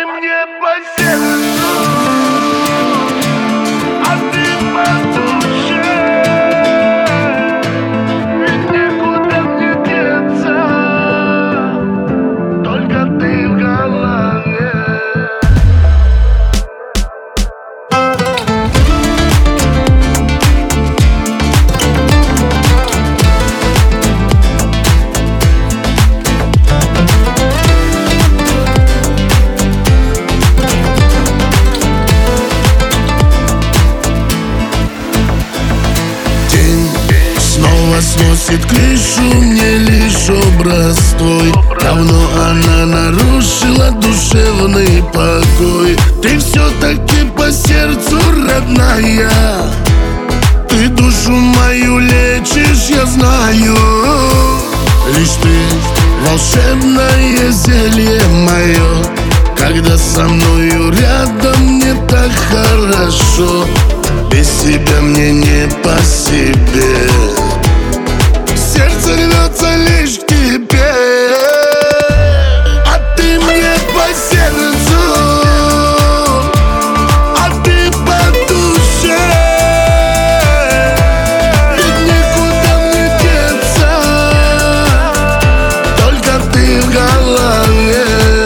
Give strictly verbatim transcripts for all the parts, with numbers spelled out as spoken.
мне по сердцу, а ты по душе. Ведь некуда мне деться, только ты в голове. Снова сносит крышу, мне лишь образ твой. Давно она нарушила душевный покой. Ты все-таки по сердцу родная, ты душу мою лечишь, я знаю. Лишь ты волшебное зелье мое, когда со мною рядом мне так хорошо. Без тебя мне не по себе, сердце рвется лишь к тебе. А ты мне по сердцу, а ты по душе. Ведь некуда мне деться, только ты в голове.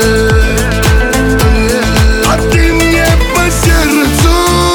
А ты мне по сердцу,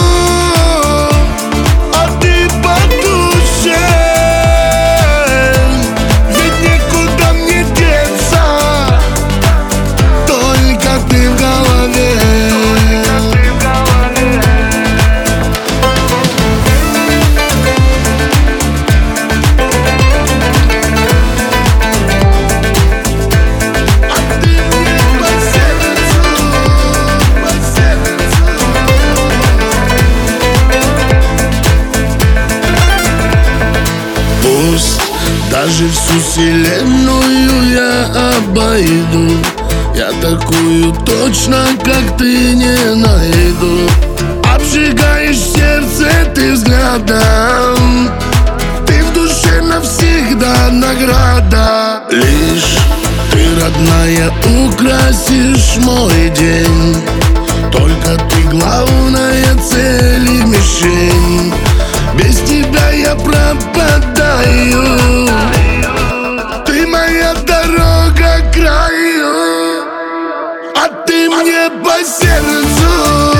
даже всю вселенную я обойду, я такую точно, как ты, не найду. Обжигаешь сердце ты взглядом, ты в душе навсегда награда. Лишь ты, родная, украсишь мой день, только ты главная цель и мишень. Без тебя я пропадаю, ты моя дорога к краю. А ты мне по сердцу,